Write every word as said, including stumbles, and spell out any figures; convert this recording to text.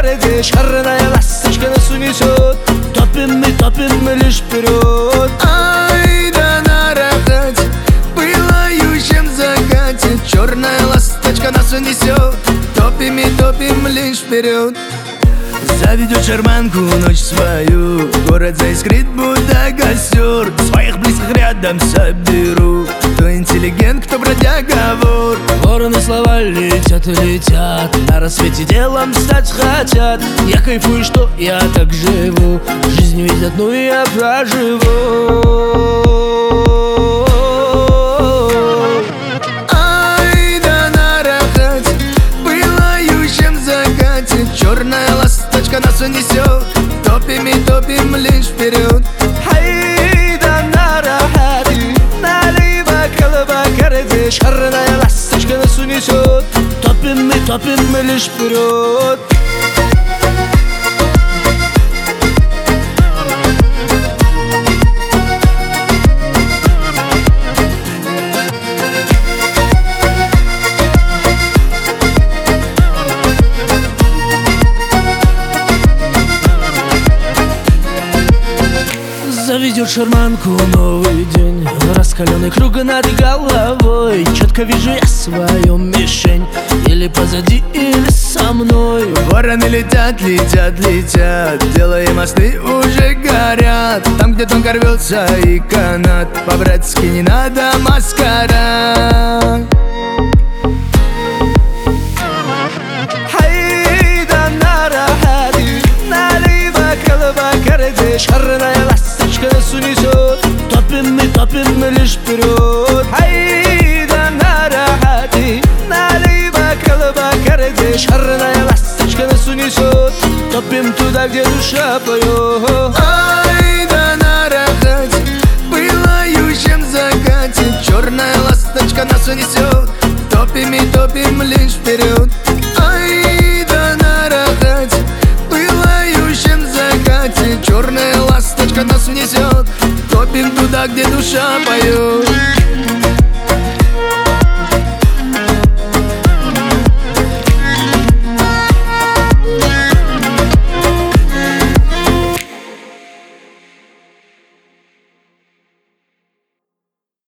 карате, шарная ласточка нас унесет. Топим мы, топим мы лишь вперед. Ай да на рахате, пылающем закате, черная ласточка нас унесет. Топим и топим лишь вперед. Заведет шарманку ночь свою, город заискрит, будто костер. Своих близких рядом соберу, кто интеллигент, кто бродяга, вор. Вороны слова летят и летят, на рассвете делом стать хотят. Я кайфую, что я так живу, жизнь ведь одну я проживу. Черная ласточка нас унесет. Топим и топим лишь вперед. Хайда на рахате, налево колба карате, шарная ласточка нас унесет. Топим мы, топим мы лишь вперед. Заведет шарманку новый день, раскаленный круг над головой. Четко вижу я свою мишень, или позади, или со мной. Вороны летят, летят, летят, делая мосты уже горят. Там, где тонко рвется и канат, по-братски не надо маскарад. Шарная ласточка нас унесет. Топим мы, топим мы лишь вперед. Хайда на рахате, налево колба карате, шарная ласточка нас унесет. Топим туда, где душа поет. Ай да на рахате, пылающем закате, черная ласточка нас унесет. Топим и топим лишь вперед. Ай да на рахате, пылающем закате, черная ласточка нас унесет. Топим туда, где душа поет.